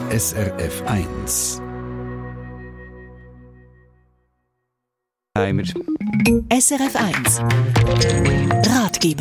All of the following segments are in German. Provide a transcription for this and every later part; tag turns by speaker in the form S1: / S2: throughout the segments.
S1: SRF 1.
S2: SRF 1 Ratgeber.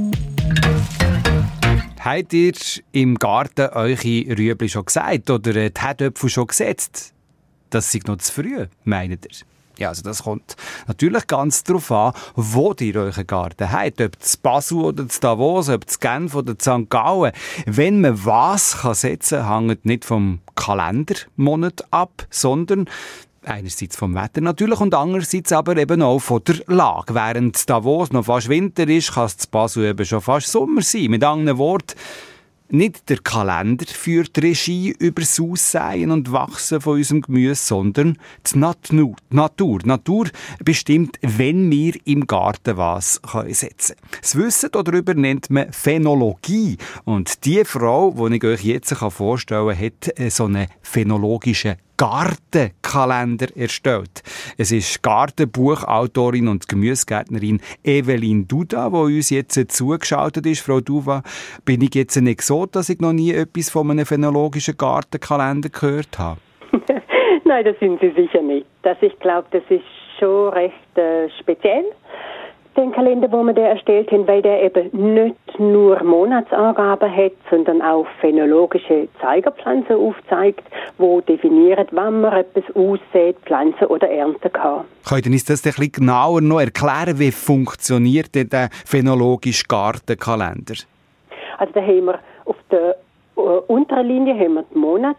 S3: Habt ihr im Garten eure Rüebli schon gesagt oder die Herdöpfel schon gesetzt? Das ist noch zu früh, meint ihr? Ja, also das kommt natürlich ganz darauf an, wo ihr euren Garten habt. Ob zu Basel oder zu Davos, ob zu Genf oder zu St. Gallen. Wenn man was setzen kann, hängt nicht vom Kalendermonat ab, sondern einerseits vom Wetter natürlich und andererseits aber eben auch von der Lage. Während Davos noch fast Winter ist, kann es zu Basel eben schon fast Sommer sein. Mit anderen Worten, nicht der Kalender führt die Regie über das Aussäen und Wachsen von unserem Gemüse, sondern die Natur. Die Natur bestimmt, wenn wir im Garten was setzen können. Das Wissen darüber nennt man Phänologie. Und die Frau, die ich euch jetzt vorstellen kann, hat so einen phänologischen Gartenkalender erstellt. Es ist Gartenbuchautorin und Gemüsegärtnerin Evelyn Duda, die uns jetzt zugeschaltet ist. Frau Duda, bin ich jetzt nicht so, dass ich noch nie etwas von einem phänologischen Gartenkalender gehört habe?
S4: Nein, das sind Sie sicher nicht. Ich glaube, das ist schon recht speziell, den Kalender, den wir da erstellt haben, weil der eben nicht nur Monatsangaben hat, sondern auch phänologische Zeigerpflanzen aufzeigt, die definieren, wann man etwas aussät, pflanzen oder ernten kann.
S3: Könnt ihr uns das ein bisschen genauer noch erklären, wie funktioniert denn der phänologische Gartenkalender?
S4: Also da haben wir auf der unteren Linie haben wir die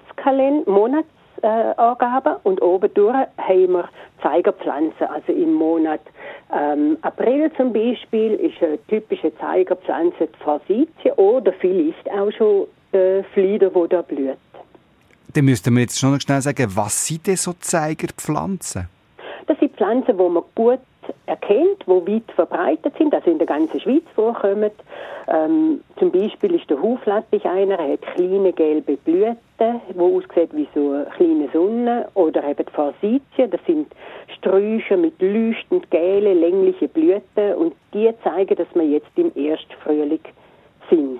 S4: Monatsangaben und oben durch haben wir Zeigerpflanzen. Also im Monat April zum Beispiel ist eine typische Zeigerpflanze die Forsythie oder vielleicht auch schon der Flieder, der da blüht.
S3: Dann müssten wir jetzt schon noch schnell sagen, was sind denn so Zeigerpflanzen? Das
S4: sind Pflanzen, die man gut erkennt, die weit verbreitet sind, also in der ganzen Schweiz vorkommen. Zum Beispiel ist der Huflattich einer, er hat kleine gelbe Blüten, die aussehen wie so eine kleine Sonne. Oder eben die Forsythie, das sind Sträucher mit leuchtend gelben, länglichen Blüten und die zeigen, dass wir jetzt im Erstfrühling sind.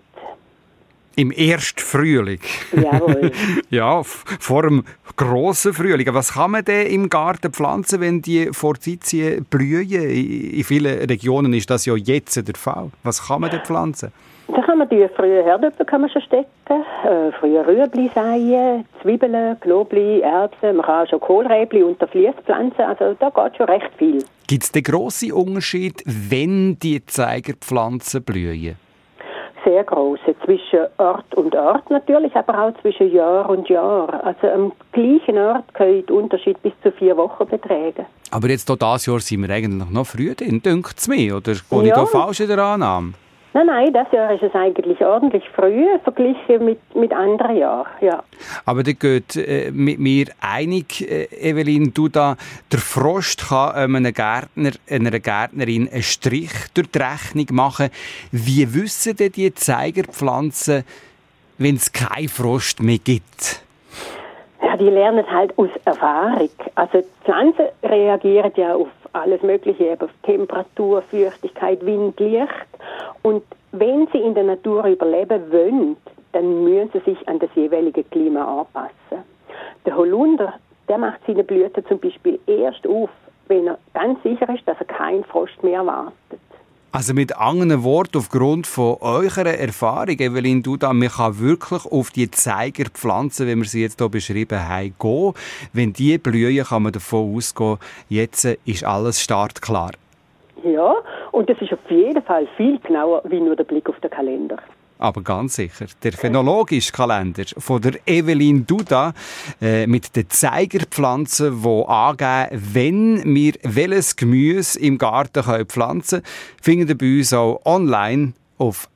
S3: Im Erstfrühling?
S4: Jawohl.
S3: Ja, vor dem grossen Frühling. Was kann man denn im Garten pflanzen, wenn die Forsythie blühen? In vielen Regionen ist das ja jetzt der Fall. Was kann man denn pflanzen?
S4: Da kann man die frühen Herdöpfel schon stecken, frühe Rüebli säen, Zwiebeln, Knoblauch, Erbsen, man kann auch schon Kohlräbli unter Vlies pflanzen, also da geht schon recht viel.
S3: Gibt es den grossen Unterschied, wenn die Zeigerpflanzen blühen?
S4: Sehr grosse, zwischen Ort und Ort natürlich, aber auch zwischen Jahr und Jahr. Also am gleichen Ort können die Unterschied bis zu 4 Wochen betragen.
S3: Aber jetzt hier dieses Jahr sind wir eigentlich noch früh drin, dünkt es mir, oder bin ich da falsch in der Annahme?
S4: Nein, das Jahr ist es eigentlich ordentlich früh, verglichen mit anderen Jahren, ja.
S3: Aber da geht mit mir einig, Evelyn Duda, der Frost kann einem Gärtner, einer Gärtnerin einen Strich durch die Rechnung machen. Wie wissen denn die Zeigerpflanzen, wenn es keinen Frost mehr gibt?
S4: Ja, die lernen halt aus Erfahrung. Also die Pflanzen reagieren ja auf alles Mögliche, eben auf Temperatur, Feuchtigkeit, Wind, Licht. Und wenn sie in der Natur überleben wollen, dann müssen sie sich an das jeweilige Klima anpassen. Der Holunder, der macht seine Blüten zum Beispiel erst auf, wenn er ganz sicher ist, dass er keinen Frost mehr erwartet.
S3: Also mit anderen Worten, aufgrund von eurer Erfahrung, Evelyn Duda, man kann wirklich auf die Zeigerpflanzen, wie wir sie jetzt hier beschrieben haben, gehen. Wenn die blühen, kann man davon ausgehen, jetzt ist alles startklar.
S4: Ja, und das ist auf jeden Fall viel genauer wie nur der Blick auf den Kalender.
S3: Aber ganz sicher, der phänologische Kalender von der Evelyn Duda mit den Zeigerpflanzen, die angeben, wenn wir welches Gemüse im Garten pflanzen können, findet ihr bei uns auch online auf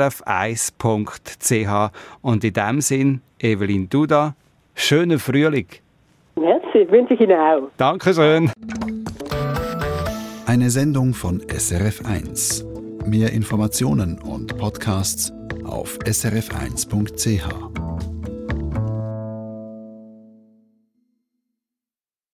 S3: srf1.ch. Und in diesem Sinn, Evelyn Duda, schönen Frühling.
S4: Merci, wünsche ich Ihnen auch.
S3: Dankeschön.
S1: Eine Sendung von SRF 1. Mehr Informationen und Podcasts auf srf1.ch.